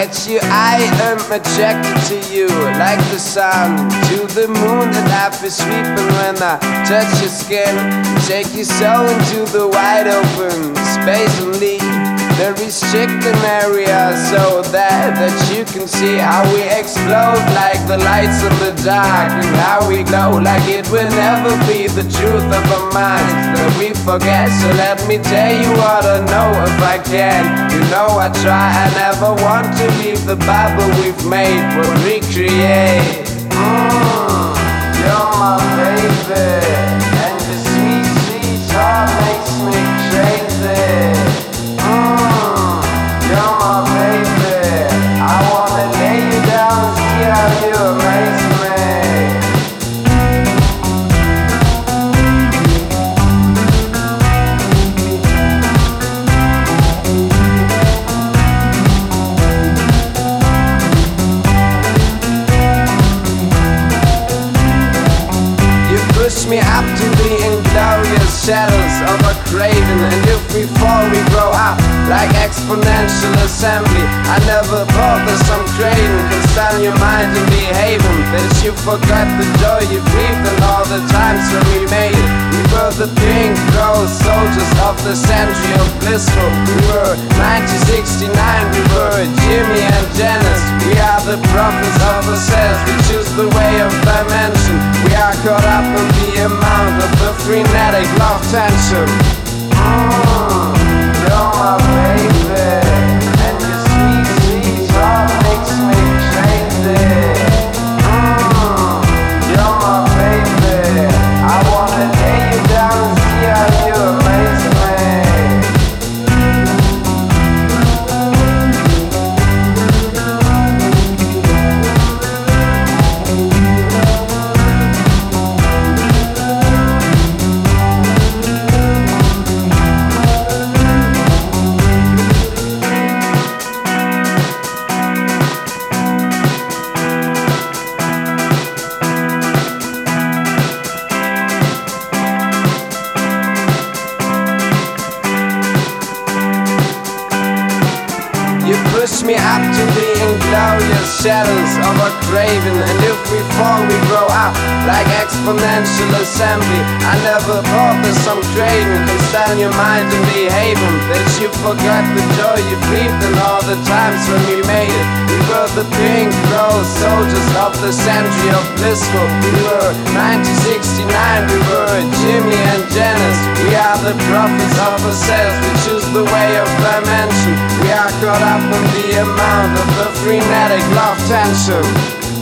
at you, I am attracted to you, like the sun to the moon, and I feel sweeping when I touch your skin. Take you so into the wide open space and leave the restricted area, so that you can see how we explode like the lights in the dark, and how we glow like it will never be the truth of our minds that we forget. So let me tell you what I know if I can. You know I try, I never want to leave the Bible we've made, but recreate. You're my baby, and your sweet, sweet heart makes me crazy. You're my baby, I wanna lay you down and see how you amaze me. You push me up to the inglorious shadows of a craving, and if we fall we grow up like exponential assembly. I never thought that some craving could stand your mind and behaving, that you forgot the joy you breathed and all the times when we made it. We were the pink rose soldiers of the century of blissful. We were 1969, we were Jimmy and Janice. We are the prophets of ourselves, we choose the way of dimension. We are caught up in the amount of the frenetic love tension. You're my baby, and your sweet, sweet heart makes me crazy. You're my baby, I wanna lay you down and see how you amaze me. You push me up to the inglorious shadows of a craving, and if we fall we grow up like exponential assembly. I never thought that some craving can stand your mind and behaving, that you forgot the joy you breathed and all the times when we made it. We were the pink rose soldiers of the century of blissful. We were 1969, we were Jimmy and Janice. We are the prophets of ourselves, we choose the way of dimension. We are caught up in the amount of the frenetic love tension.